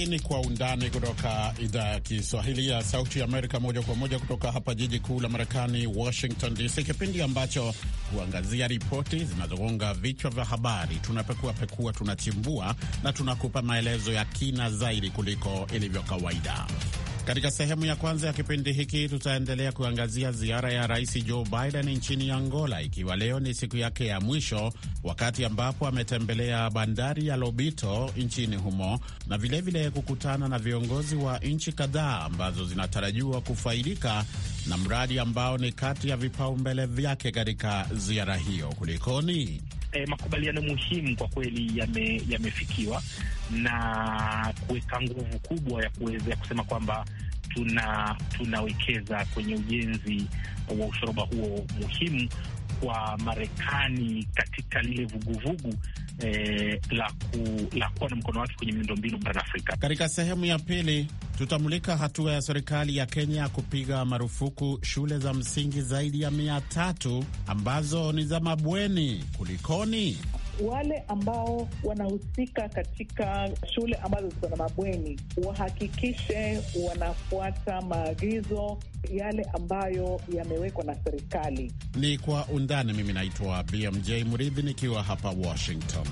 Hii ni Kwa Undani kutoka idhaa ya Kiswahili ya Sauti ya Amerika, moja kwa moja kutoka hapa jiji kuu la Marekani, Washington DC, kipindi ambacho huangazia ripoti zinazogonga vichwa vya habari. Tunapekua, tunachimbua na tunakupa maelezo ya kina zaidi kuliko ilivyo kawaida. Katika sehemu ya kwanza ya kipindi hiki tutaendelea kuangazia ziara ya Rais Joe Biden nchini Angola, ikiwa leo ni siku yake ya mwisho, wakati ambapo ametembelea bandari ya Lobito nchini humo na vilevile kukutana na viongozi wa nchi kadhaa ambazo zinatarajiwa kufaidika na mradi ambao ni kati ya vipaumbele vyake katika ziara hiyo. Kulikoni? Makubaliano muhimu kwa kweli yamefikiwa na kuweka nguvu kubwa ya kuweza kusema kwamba tunawekeza kwenye ujenzi wa ushoroba huo muhimu kwa Marekani katika lile vuguvugu la kuwa na mkono wake kwenye miundombinu barani Afrika. Katika sehemu ya pili tutamulika hatua ya serikali ya Kenya kupiga marufuku shule za msingi zaidi ya 300 ambazo ni za mabweni. Kulikoni? Wale ambao wanahusika katika shule ambazo ziko na mabweni wahakikishe wanafuata maagizo yale ambayo yamewekwa na serikali. Ni Kwa Undani. Mimi naitwa BMJ Muridhi nikiwa hapa Washington.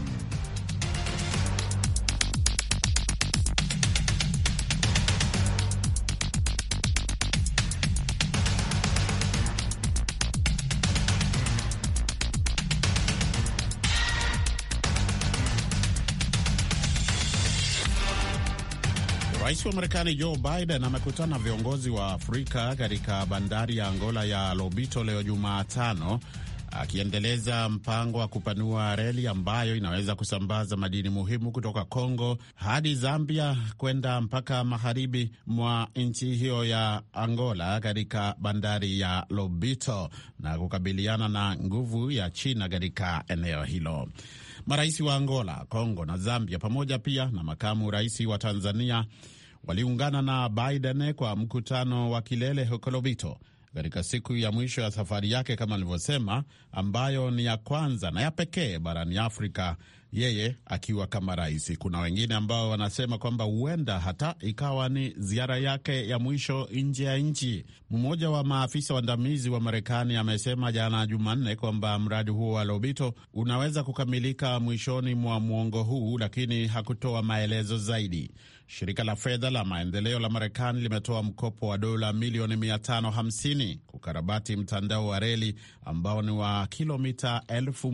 Rais wa Marekani Joe Biden amekutana na viongozi wa Afrika katika bandari ya Angola ya Lobito leo Jumatano, akiendeleza mpango wa kupanua reli ambayo inaweza kusambaza madini muhimu kutoka Kongo hadi Zambia kwenda mpaka magharibi mwa nchi hiyo ya Angola katika bandari ya Lobito na kukabiliana na nguvu ya China katika eneo hilo. Marais wa Angola, Kongo na Zambia pamoja pia na makamu rais wa Tanzania waliungana na Biden kwa mkutano wa kilele huko Lobito katika siku ya mwisho ya safari yake, kama alivyosema, ambayo ni ya kwanza na ya pekee barani Afrika, yeye akiwa kama rais. Kuna wengine ambao wanasema kwamba huenda hata ikawa ni ziara yake ya mwisho nje ya nchi. Mmoja wa maafisa waandamizi wa Marekani amesema jana Jumanne kwamba mradi huo wa Lobito unaweza kukamilika mwishoni mwa mwongo huu, lakini hakutoa maelezo zaidi. Shirika la fedha la maendeleo la Marekani limetoa mkopo wa dola milioni 550 kukarabati mtandao wa reli ambao ni wa kilomita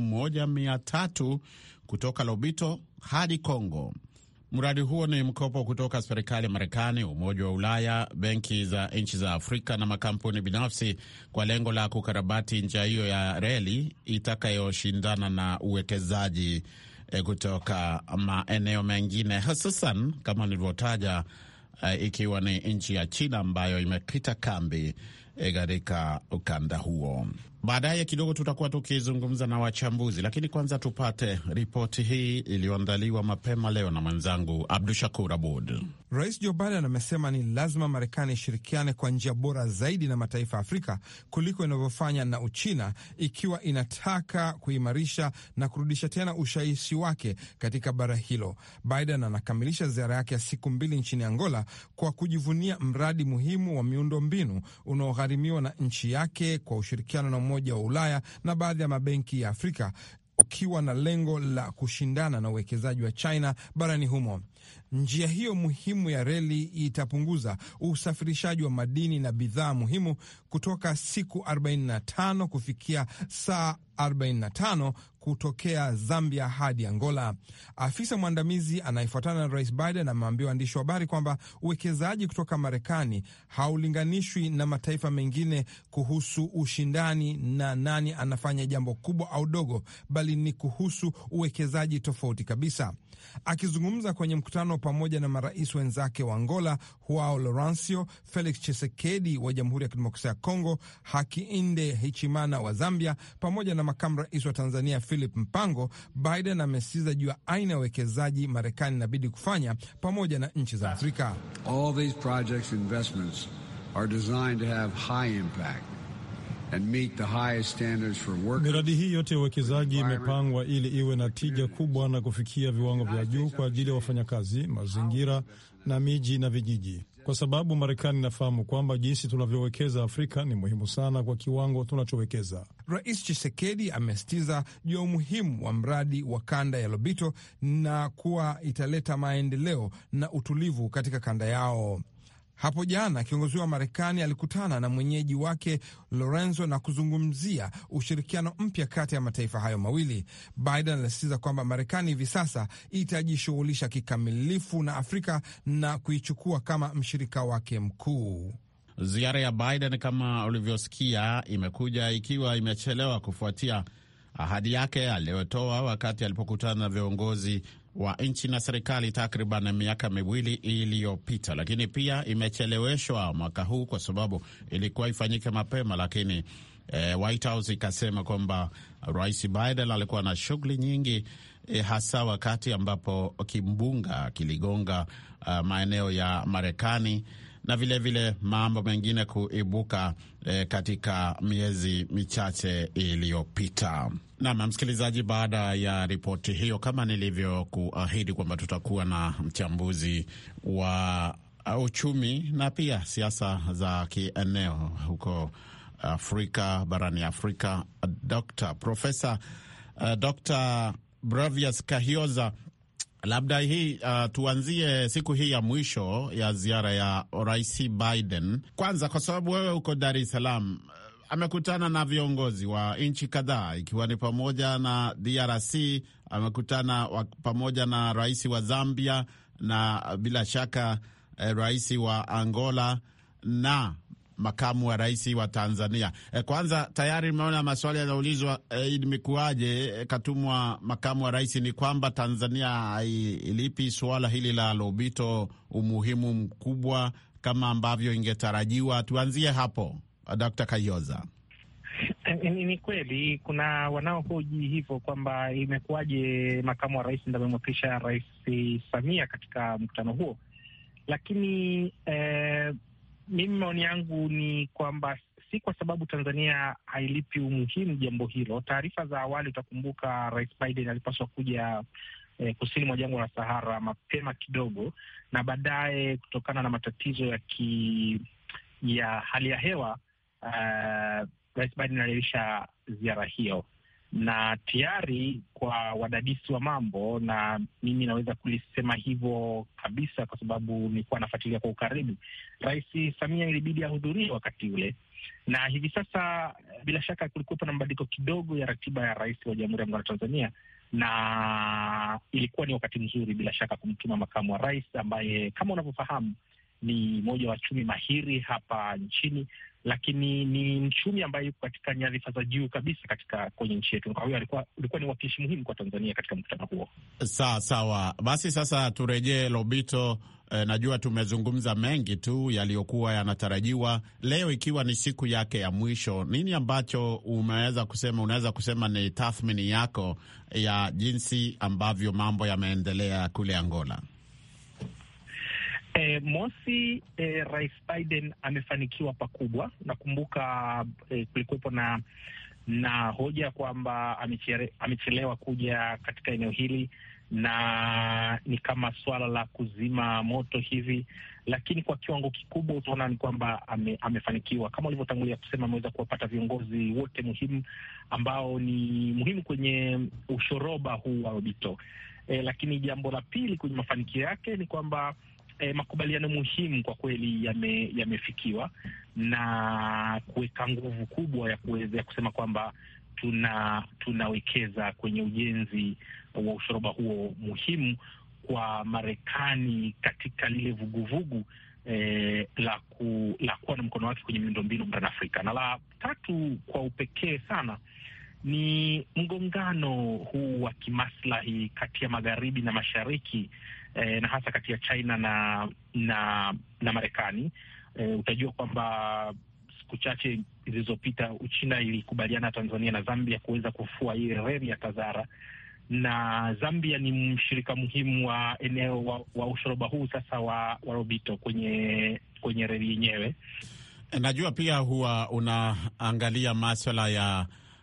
1300 kutoka Lobito hadi Kongo. Mradi huo ni mkopo kutoka serikali ya Marekani, Umoja wa Ulaya, benki za nchi za Afrika na makampuni binafsi kwa lengo la kukarabati njia hiyo ya reli itakayoshindana na uwekezaji kutoka maeneo mengine, hususan kama nilivyotaja, ikiwa ni nchi ya China ambayo imekita kambi katika ukanda huo. Baadaye kidogo tutakuwa tukizungumza na wachambuzi, lakini kwanza tupate ripoti hii iliyoandaliwa mapema leo na mwenzangu Abdu Shakur Abud. Rais Joe Biden amesema ni lazima Marekani ishirikiane kwa njia bora zaidi na mataifa ya Afrika kuliko inavyofanya na Uchina, ikiwa inataka kuimarisha na kurudisha tena ushawishi wake katika bara hilo. Biden anakamilisha ziara yake ya siku 2 nchini Angola kwa kujivunia mradi muhimu wa miundo mbinu unaogharimiwa na nchi yake kwa ushirikiano na Umoja wa Ulaya na baadhi ya mabenki ya Afrika, ukiwa na lengo la kushindana na uwekezaji wa China barani humo. Njia hiyo muhimu ya reli itapunguza usafirishaji wa madini na bidhaa muhimu kutoka siku 45 kufikia saa 45 kutokea Zambia hadi Angola. Afisa mwandamizi anayefuatana na Rais Biden ameambia waandishi wa habari kwamba uwekezaji kutoka Marekani haulinganishwi na mataifa mengine kuhusu ushindani na nani anafanya jambo kubwa au dogo, bali ni kuhusu uwekezaji tofauti kabisa. Akizungumza kwenye mkutano pamoja na marais wenzake wa Angola, Joao Lourenco, Felix Tshisekedi wa Jamhuri ya Kidemokrasia ya Kongo, Hakainde Hichilema wa Zambia pamoja na makamu rais wa Tanzania Philip Mpango, Biden amesisitiza juu ya aina ya uwekezaji Marekani inabidi kufanya pamoja na nchi za Afrika. All these projects investments are designed to have high impact and meet the highest standards for work. Miradi hii yote ya uwekezaji imepangwa ili iwe na tija kubwa na kufikia viwango vya juu kwa ajili ya wafanyakazi, mazingira na miji na vijiji, kwa sababu Marekani inafahamu kwamba jinsi tunavyowekeza Afrika ni muhimu sana kwa kiwango tunachowekeza. Rais Tshisekedi amesitiza juu ya umuhimu wa mradi wa kanda ya Lobito na kuwa italeta maendeleo na utulivu katika kanda yao. Hapo jana kiongozi wa Marekani alikutana na mwenyeji wake Lorenzo na kuzungumzia ushirikiano mpya kati ya mataifa hayo mawili. Biden alisisitiza kwamba Marekani hivi sasa itajishughulisha kikamilifu na Afrika na kuichukua kama mshirika wake mkuu. Ziara ya Biden, kama ulivyosikia, imekuja ikiwa imechelewa kufuatia ahadi yake aliyotoa wakati alipokutana na viongozi wa nchi na serikali takriban miaka miwili iliyopita, lakini pia imecheleweshwa mwaka huu kwa sababu ilikuwa ifanyike mapema, lakini White House ikasema kwamba Rais Biden alikuwa na shughuli nyingi, hasa wakati ambapo kimbunga kiligonga maeneo ya Marekani na vilevile mambo mengine kuibuka katika miezi michache iliyopita. Naam, msikilizaji, baada ya ripoti hiyo, kama nilivyokuahidi kwamba tutakuwa na mchambuzi wa uchumi na pia siasa za kieneo huko Afrika, barani Afrika, Profesa Dr. Brevius Kahioza. Labda hii tuanzie siku hii ya mwisho ya ziara ya Rais Biden. Kwanza, kwa sababu wewe uko Dar es Salaam, amekutana na viongozi wa nchi kadhaa ikiwa ni pamoja na DRC, amekutana pamoja na rais wa Zambia na bila shaka rais wa Angola na makamu wa rais wa Tanzania. Kwanza, tayari nimeona maswali yanaulizwa, imekuwaje katumwa makamu wa rais? Ni kwamba Tanzania ilipi suala hili la Lobito umuhimu mkubwa kama ambavyo ingetarajiwa? Tuanzie hapo, Dr. Kahioza. Ni kweli kuna wanaohoji hivyo kwamba imekuwaje makamu wa rais ndio amemwakilisha Rais Samia katika mkutano huo, lakini mimi maoni yangu ni kwamba si kwa sababu Tanzania hailipi umuhimu jambo hilo. Taarifa za awali, utakumbuka Rais Biden alipaswa kuja kusini mwa jangwa la Sahara mapema kidogo, na baadaye kutokana na matatizo ya hali ya hewa Rais Biden aliahirisha ziara hiyo, na tayari kwa wadadisi wa mambo, na mimi naweza kulisema hivyo kabisa kwa sababu nilikuwa nafuatilia kwa ukaribu, Rais Samia ilibidi ahudhurie wakati ule, na hivi sasa bila shaka kulikuwa na mabadiliko kidogo ya ratiba ya rais wa Jamhuri ya Muungano wa Tanzania, na ilikuwa ni wakati mzuri bila shaka kumtuma makamu wa rais ambaye kama unavyofahamu ni mmoja wa wachumi mahiri hapa nchini, lakini ni mchumi ambaye yuko katika nyadhifa za juu kabisa kwenye nchi yetu. Kwa hiyo ulikuwa ni wakilishi muhimu kwa Tanzania katika mkutano huo. Sawa. Basi sasa turejee Lobito. Najua tumezungumza mengi tu yaliyokuwa yanatarajiwa leo, ikiwa ni siku yake ya mwisho. Nini ambacho unaweza kusema ni tathmini yako ya jinsi ambavyo mambo yameendelea kule Angola? Mosi, Rais Biden amefanikiwa pakubwa. Nakumbuka kulikuwepo na hoja kwamba amechelewa kuja katika eneo hili na ni kama swala la kuzima moto hivi, lakini kwa kiwango kikubwa utaona ni kwamba amefanikiwa. Kama ulivyotangulia kusema, ameweza kuwapata viongozi wote muhimu ambao ni muhimu kwenye ushoroba huu wa Lobito. Lakini jambo la pili kwenye mafanikio yake ni kwamba makubaliano muhimu kwa kweli yamefikiwa na kuweka nguvu kubwa ya kuweza kusema kwamba tunawekeza kwenye ujenzi wa ushoroba huo muhimu kwa Marekani katika lile vuguvugu la kuwa na mkono wake kwenye miundombinu barani Afrika. Na la tatu kwa upekee sana ni mgongano huu wa kimaslahi kati ya magharibi na mashariki, na hasa kati ya China na Marekani. Utajua kwamba siku chache zilizopita Uchina ilikubaliana Tanzania na Zambia kuweza kufua ile reli ya Tazara, na Zambia ni mshirika muhimu wa eneo wa ushoroba huu sasa wa Lobito kwenye reli yenyewe. Najua pia huwa unaangalia maswala ya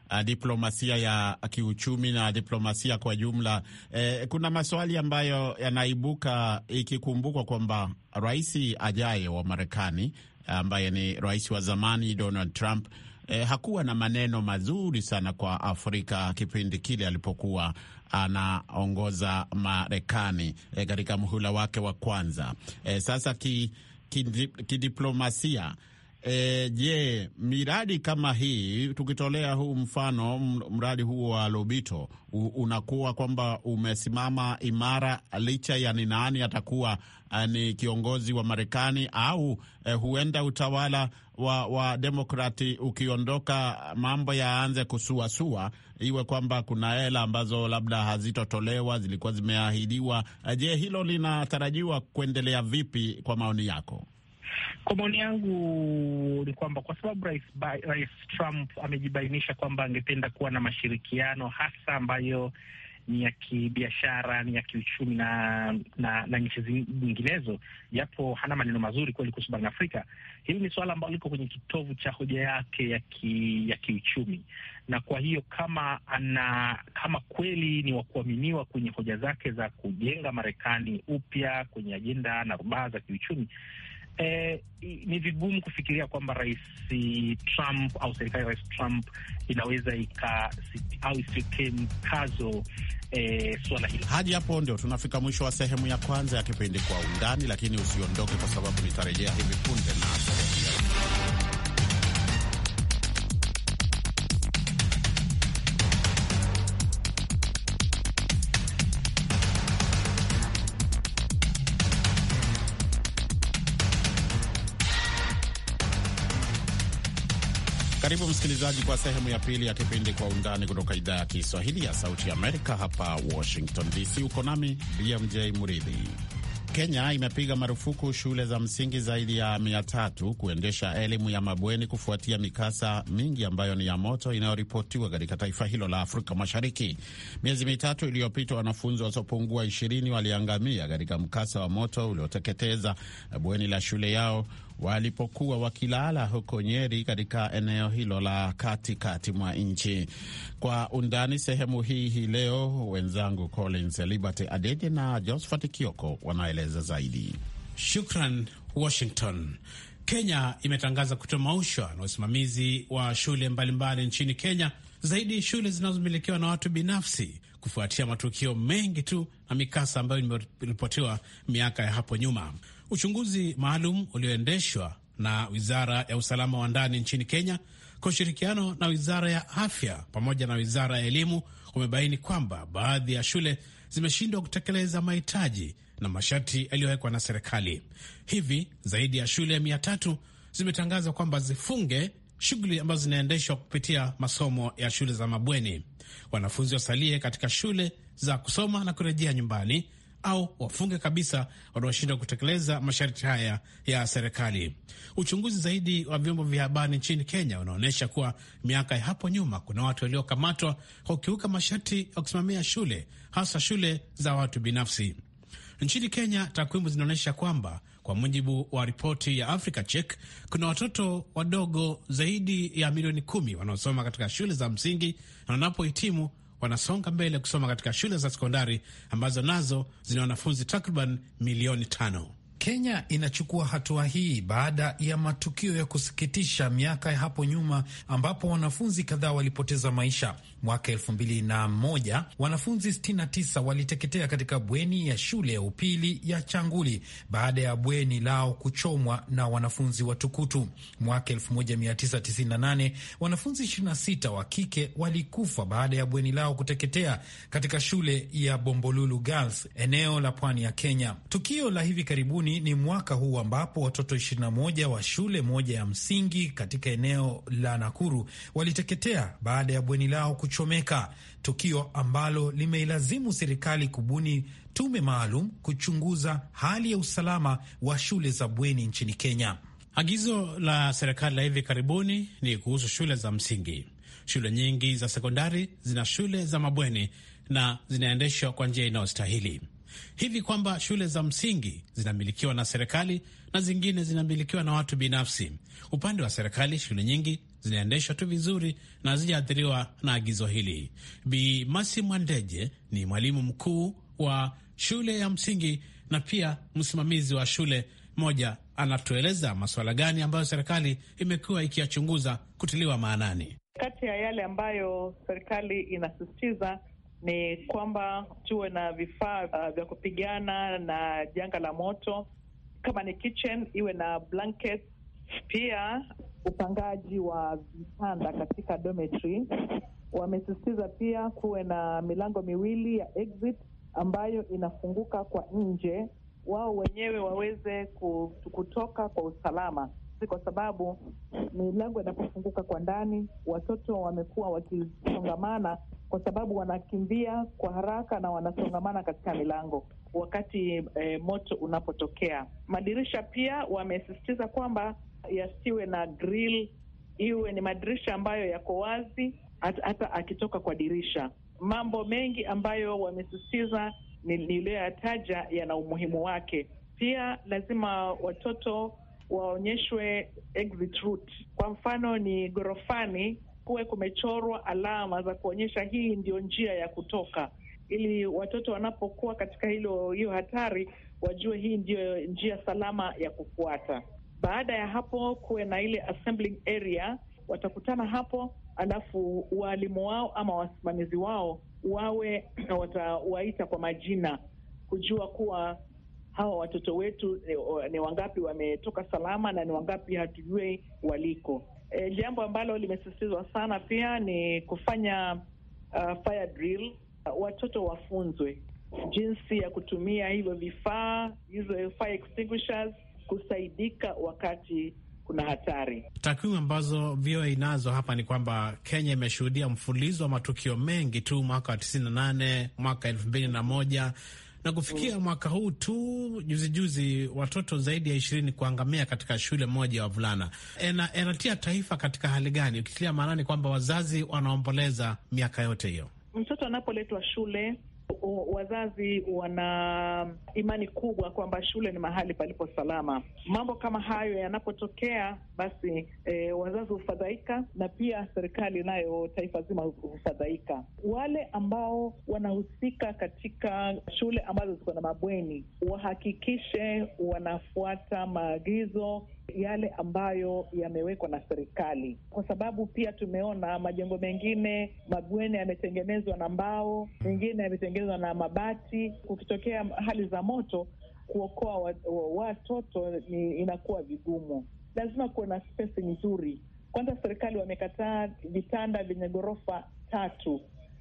diplomasia ya kiuchumi na diplomasia kwa jumla, kuna maswali ambayo yanaibuka ikikumbukwa kwamba rais ajaye wa Marekani ambaye ni rais wa zamani Donald Trump hakuwa na maneno mazuri sana kwa Afrika kipindi kile alipokuwa anaongoza Marekani katika muhula wake wa kwanza. Sasa kidiplomasia, je, miradi kama hii, tukitolea huu mfano, mradi huu wa Lobito unakuwa kwamba umesimama imara licha ya ni nani atakuwa ni kiongozi wa Marekani, au huenda utawala wa Demokrati ukiondoka mambo yaanze kusuasua, iwe kwamba kuna hela ambazo labda hazitotolewa, zilikuwa zimeahidiwa. Je, hilo linatarajiwa kuendelea vipi kwa maoni yako? Kwa maoni yangu ni kwamba kwa sababu Rais Trump amejibainisha kwamba angependa kuwa na mashirikiano hasa ambayo ni ya kibiashara, ni ya kiuchumi na nchi nyinginezo, japo hana maneno mazuri kweli kuhusu barani Afrika. Hili ni suala ambalo liko kwenye kitovu cha hoja yake ya kiuchumi, na kwa hiyo kama kweli ni wa kuaminiwa kwenye hoja zake za kujenga Marekani upya kwenye ajenda na rubaa za kiuchumi, ni vigumu kufikiria kwamba Rais Trump au serikali ya Rais Trump inaweza isiwekee mkazo suala hili. Hadi hapo ndio tunafika mwisho wa sehemu ya kwanza ya kipindi Kwa Undani, lakini usiondoke kwa sababu nitarejea hivi punde na sehemu ya Karibu msikilizaji kwa sehemu ya pili ya kipindi Kwa Undani kutoka idhaa ya Kiswahili ya Sauti Amerika hapa Washington DC. Uko nami BMJ Muridhi. Kenya imepiga marufuku shule za msingi zaidi ya 300 kuendesha elimu ya mabweni kufuatia mikasa mingi ambayo ni ya moto inayoripotiwa katika taifa hilo la Afrika Mashariki. Miezi mitatu iliyopita, wanafunzi wasiopungua 20 waliangamia katika mkasa wa moto ulioteketeza bweni la shule yao walipokuwa wakilala huko Nyeri, katika eneo hilo la katikati mwa nchi. Kwa undani sehemu hii leo, wenzangu Collins Liberty Adede na Josephat Kioko wanaeleza zaidi. Shukran Washington. Kenya imetangaza kutomaushwa na usimamizi wa shule mbalimbali nchini Kenya, zaidi shule zinazomilikiwa na watu binafsi, kufuatia matukio mengi tu na mikasa ambayo imeripotiwa miaka ya hapo nyuma. Uchunguzi maalum ulioendeshwa na Wizara ya Usalama wa Ndani nchini Kenya kwa ushirikiano na Wizara ya Afya pamoja na Wizara ya Elimu umebaini kwamba baadhi ya shule zimeshindwa kutekeleza mahitaji na masharti yaliyowekwa na serikali. Hivi zaidi ya shule 300 zimetangazwa kwamba zifunge shughuli ambazo zinaendeshwa kupitia masomo ya shule za mabweni. Wanafunzi wasalie katika shule za kusoma na kurejea nyumbani, au wafunge kabisa wanaoshindwa kutekeleza masharti haya ya serikali. Uchunguzi zaidi wa vyombo vya habari nchini Kenya unaonyesha kuwa miaka ya hapo nyuma kuna watu waliokamatwa kwa kukiuka masharti ya kusimamia shule, hasa shule za watu binafsi. Nchini Kenya, takwimu zinaonyesha kwamba kwa mujibu wa ripoti ya Africa Check, kuna watoto wadogo zaidi ya milioni 10 wanaosoma katika shule za msingi, na wanapohitimu wanasonga mbele kusoma katika shule za sekondari ambazo nazo zina wanafunzi takriban milioni 5. Kenya inachukua hatua hii baada ya matukio ya kusikitisha miaka ya hapo nyuma ambapo wanafunzi kadhaa walipoteza maisha. Mwaka 2001 wanafunzi 69 waliteketea katika bweni ya shule ya upili ya Changuli baada ya bweni lao kuchomwa na wanafunzi wa tukutu. Mwaka 1998 wanafunzi 26 wa kike walikufa baada ya bweni lao kuteketea katika shule ya Bombolulu Girls, eneo la pwani ya Kenya. Tukio la hivi karibuni ni mwaka huu ambapo watoto 21 wa shule moja ya msingi katika eneo la Nakuru waliteketea baada ya bweni lao kuchomeka, tukio ambalo limeilazimu serikali kubuni tume maalum kuchunguza hali ya usalama wa shule za bweni nchini Kenya. Agizo la serikali la hivi karibuni ni kuhusu shule za msingi. Shule nyingi za sekondari zina shule za mabweni na zinaendeshwa kwa njia inayostahili. hivi kwamba shule za msingi zinamilikiwa na serikali na zingine zinamilikiwa na watu binafsi. Upande wa serikali, shule nyingi zinaendeshwa tu vizuri na hazijaathiriwa na agizo hili. Bi Masi Mwandeje ni mwalimu mkuu wa shule ya msingi na pia msimamizi wa shule moja. Anatueleza masuala gani ambayo serikali imekuwa ikiyachunguza kutiliwa maanani. Kati ya yale ambayo serikali inasisitiza ni kwamba tuwe na vifaa vya kupigana na janga la moto. Kama ni kitchen, iwe na blanket. Pia upangaji wa vitanda katika dormitory. Wamesisitiza pia kuwe na milango miwili ya exit ambayo inafunguka kwa nje, wao wenyewe waweze kutoka kwa usalama, kwa sababu milango inapofunguka kwa ndani, watoto wamekuwa wakisongamana kwa sababu wanakimbia kwa haraka na wanasongamana katika milango wakati moto unapotokea. Madirisha pia wamesisitiza kwamba yasiwe na grill, iwe ni madirisha ambayo yako wazi hata akitoka kwa dirisha. Mambo mengi ambayo wamesisitiza niliyoyataja yana umuhimu wake. Pia lazima watoto waonyeshwe exit route. Kwa mfano, ni ghorofani kuwe kumechorwa alama za kuonyesha hii ndio njia ya kutoka, ili watoto wanapokuwa katika hiyo hatari wajue hii ndio njia salama ya kufuata. Baada ya hapo kuwe na ile assembling area, watakutana hapo, alafu walimu wao ama wasimamizi wao watawaita kwa majina kujua kuwa hawa watoto wetu ni wangapi wametoka salama na ni wangapi hatujui waliko. Jambo ambalo limesisitizwa sana pia ni kufanya fire drill. Watoto wafunzwe jinsi ya kutumia hivyo vifaa, hizo fire extinguishers, kusaidika wakati kuna hatari. Takwimu ambazo VOA inazo hapa ni kwamba Kenya imeshuhudia mfululizo wa matukio mengi tu mwaka wa 98, mwaka 2001 na kufikia mwaka huu tu juzi watoto zaidi ya 20 kuangamia katika shule moja ya wavulana. Inatia taifa katika hali gani, ukitilia maanani kwamba wazazi wanaomboleza miaka yote hiyo? Mtoto anapoletwa shule, wazazi wana imani kubwa kwamba shule ni mahali palipo salama. Mambo kama hayo yanapotokea, basi wazazi hufadhaika na pia serikali nayo taifa zima hufadhaika. Wale ambao wanahusika katika shule ambazo ziko na mabweni wahakikishe wanafuata maagizo yale ambayo yamewekwa na serikali, kwa sababu pia tumeona majengo mengine mabweni yametengenezwa na mbao, mengine yametengenezwa na mabati. Kukitokea hali za moto, kuokoa watoto inakuwa vigumu. Lazima kuwe na space nzuri. Kwanza serikali wamekataa vitanda vyenye ghorofa 3,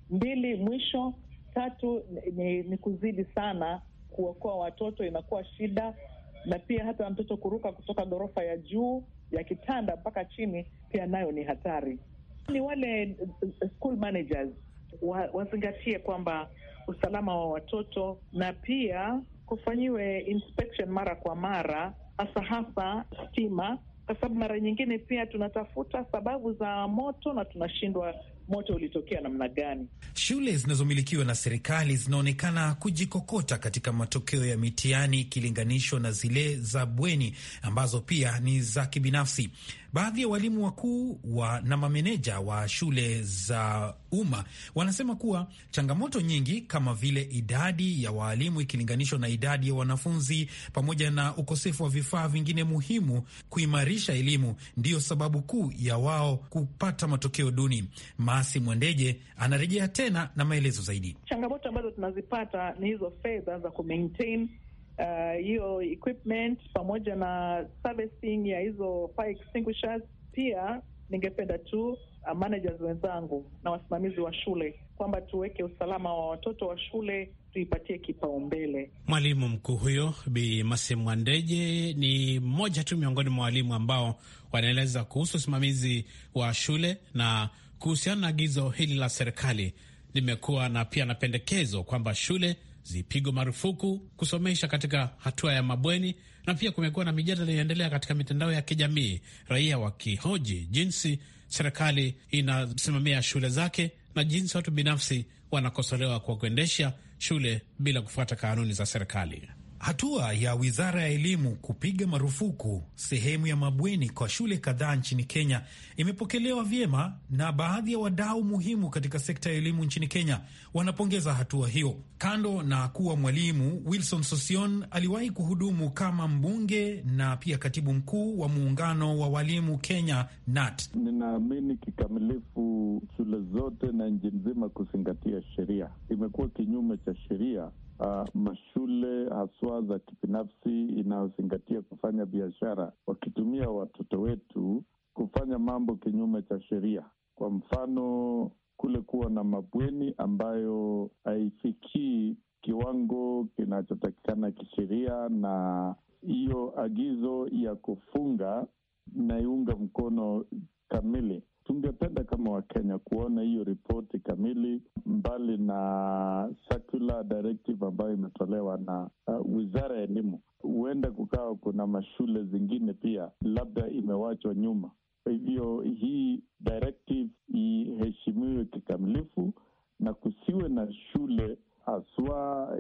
2 mwisho, 3 ni kuzidi sana. Kuokoa watoto inakuwa shida, na pia hata mtoto kuruka kutoka ghorofa ya juu ya kitanda mpaka chini pia nayo ni hatari. Ni wale school managers wazingatie kwamba usalama wa watoto, na pia kufanyiwe inspection mara kwa mara, hasa stima, kwa sababu mara nyingine pia tunatafuta sababu za moto na tunashindwa moto ulitokea namna gani. Shule zinazomilikiwa na serikali zinaonekana kujikokota katika matokeo ya mitihani ikilinganishwa na zile za bweni ambazo pia ni za kibinafsi. Baadhi ya walimu wakuu na mameneja wa shule za umma wanasema kuwa changamoto nyingi kama vile idadi ya waalimu ikilinganishwa na idadi ya wanafunzi pamoja na ukosefu wa vifaa vingine muhimu kuimarisha elimu ndiyo sababu kuu ya wao kupata matokeo duni. Masi Mwandeje anarejea tena na maelezo zaidi. Changamoto ambazo tunazipata ni hizo fedha za kumaintain hiyo equipment pamoja na servicing ya hizo fire extinguishers. Pia ningependa tu managers wenzangu na wasimamizi wa shule kwamba tuweke usalama wa watoto wa shule, tuipatie kipaumbele. Mwalimu mkuu huyo Bi Masi Mwandeje ni mmoja tu miongoni mwa walimu ambao wanaeleza kuhusu usimamizi wa shule, na kuhusiana na agizo hili la serikali limekuwa na pia na pendekezo kwamba shule zipigwe marufuku kusomesha katika hatua ya mabweni, na pia kumekuwa na mijadala inaendelea katika mitandao ya kijamii, raia wakihoji jinsi serikali inasimamia shule zake na jinsi watu binafsi wanakosolewa kwa kuendesha shule bila kufuata kanuni za serikali. Hatua ya wizara ya elimu kupiga marufuku sehemu ya mabweni kwa shule kadhaa nchini Kenya imepokelewa vyema na baadhi ya wadau muhimu katika sekta ya elimu nchini Kenya wanapongeza hatua hiyo. Kando na kuwa mwalimu, Wilson Sosion aliwahi kuhudumu kama mbunge na pia katibu mkuu wa muungano wa walimu Kenya NAT. Ninaamini kikamilifu shule zote na nchi nzima kuzingatia sheria. Imekuwa kinyume cha sheria mashule haswa za kibinafsi inayozingatia kufanya biashara wakitumia watoto wetu kufanya mambo kinyume cha sheria. Kwa mfano, kule kuwa na mabweni ambayo haifikii kiwango kinachotakikana kisheria, na hiyo agizo ya kufunga naiunga mkono kamili. Tungependa kama Wakenya kuona hiyo ripoti kamili, mbali na circular directive ambayo imetolewa na wizara ya elimu. Huenda kukawa kuna mashule zingine pia labda imewachwa nyuma. Kwa hivyo hii directive iheshimiwe kikamilifu na kusiwe na shule haswa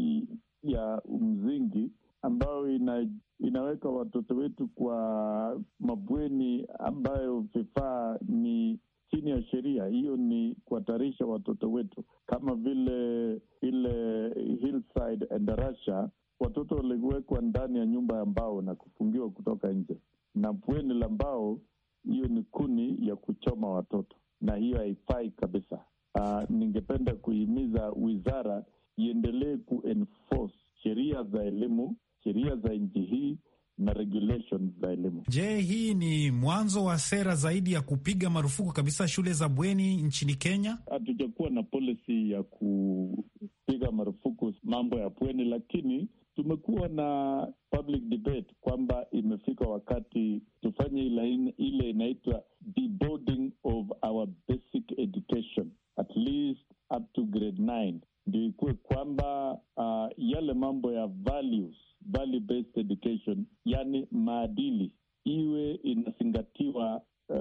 ya msingi ambayo inaweka watoto wetu kwa mabweni ambayo vifaa ni chini ya sheria. Hiyo ni kuhatarisha watoto wetu, kama vile ile Hillside Endarasha, watoto waliwekwa ndani ya nyumba ya mbao na kufungiwa kutoka nje, na bweni la mbao, hiyo ni kuni ya kuchoma watoto, na hiyo haifai kabisa. Ningependa kuhimiza wizara iendelee kuenforce sheria za elimu, sheria za nchi hii na regulations za elimu. Je, hii ni mwanzo wa sera zaidi ya kupiga marufuku kabisa shule za bweni nchini Kenya? Hatujakuwa na policy ya kupiga marufuku mambo ya bweni, lakini tumekuwa na public debate kwamba imefika wakati tufanye ile inaitwa deboarding of our basic education, at least up to grade 9. Ndio ikuwe kwamba yale mambo ya value-based education, yani maadili, iwe inazingatiwa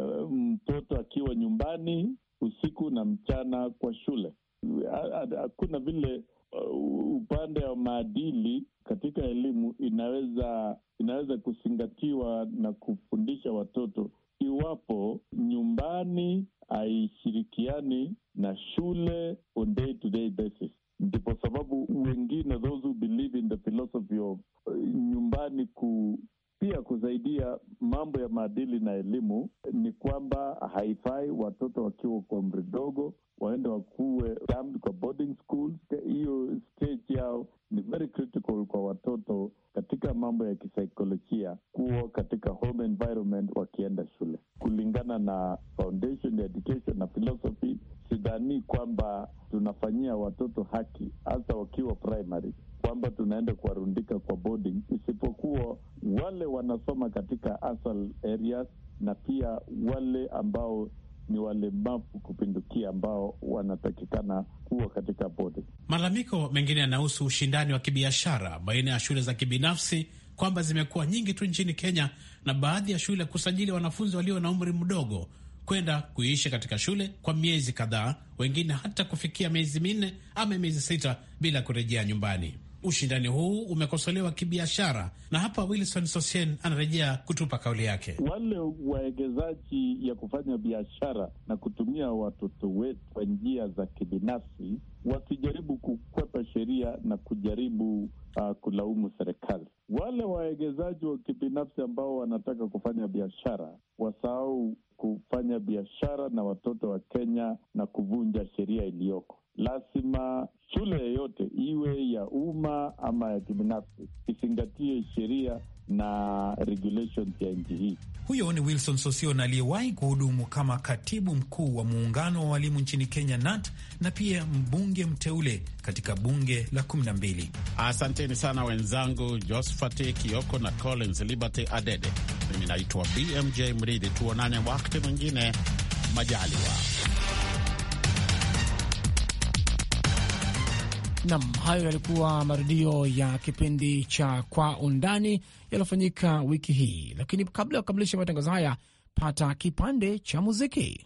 mtoto akiwa nyumbani usiku na mchana kwa shule. Hakuna vile upande wa maadili katika elimu inaweza kuzingatiwa na kufundisha watoto iwapo nyumbani haishirikiani na shule on day-to-day basis. Ndipo sababu wengine, those who believe in the philosophy of nyumbani pia kusaidia mambo ya maadili na elimu, ni kwamba haifai watoto wakiwa kwa umri dogo waende wakuwe dumped kwa boarding schools. Hiyo stage yao ni very critical kwa watoto katika mambo ya kisaikolojia, kuwa katika home environment wakienda shule. Kulingana na foundation ya education na philosophy, sidhani kwamba tunafanyia watoto haki, hasa wakiwa primary, kwamba tunaenda kuwarundika kwa boarding, isipokuwa wale wanasoma katika asal areas na pia wale ambao ni walemavu kupindukia ambao wanatakikana kuwa katika boarding. Malalamiko mengine yanahusu ushindani wa kibiashara baina ya shule za kibinafsi, kwamba zimekuwa nyingi tu nchini Kenya, na baadhi ya shule kusajili wanafunzi walio na umri mdogo kwenda kuishi katika shule kwa miezi kadhaa, wengine hata kufikia miezi 4 ama miezi 6 bila kurejea nyumbani. Ushindani huu umekosolewa kibiashara, na hapa Wilson Sosien anarejea kutupa kauli yake. Wale waegezaji ya kufanya biashara na kutumia watoto wetu kwa njia za kibinafsi wasijaribu kukwepa sheria na kujaribu kulaumu serikali. Wale waegezaji wa kibinafsi ambao wanataka kufanya biashara wasahau kufanya biashara na watoto wa Kenya na kuvunja sheria iliyoko. Lazima shule yoyote iwe ya umma ama ya kibinafsi izingatie sheria na regulations ya nchi hii. Huyo ni Wilson Sosion aliyewahi kuhudumu kama katibu mkuu wa muungano wa walimu nchini Kenya NAT, na pia mbunge mteule katika bunge la 12. Asanteni sana wenzangu Josephat Kioko na Collins Liberty Adede. Mimi naitwa BMJ Mridhi. Tuonane wakati mwingine majaliwa. Nam, hayo yalikuwa marudio ya kipindi cha Kwa Undani yaliyofanyika wiki hii, lakini kabla ya kukamilisha matangazo haya, pata kipande cha muziki.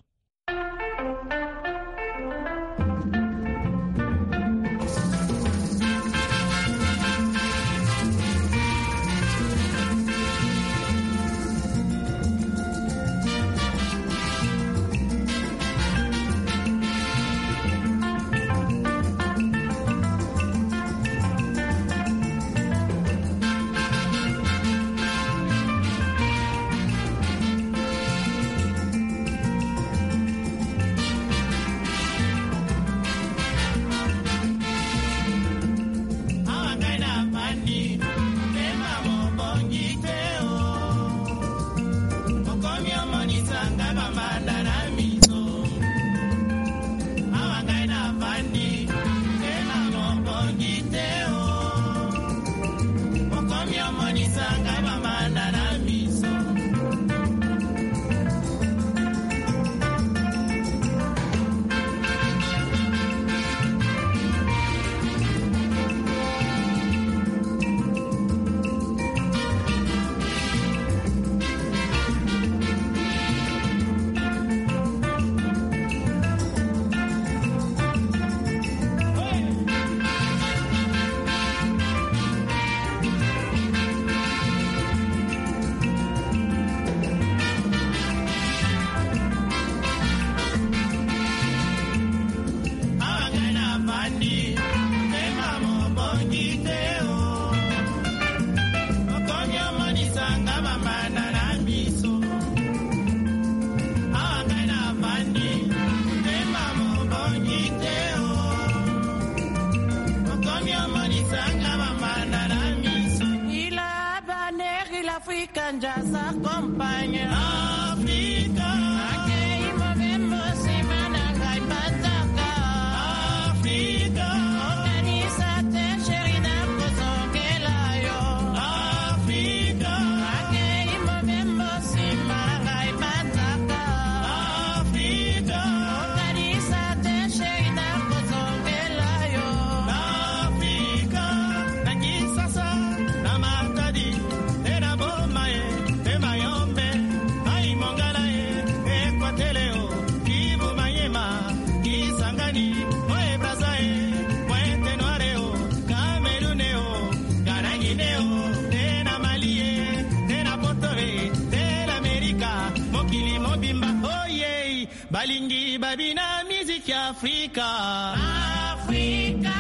Balingi babina music Afrika. Afrika.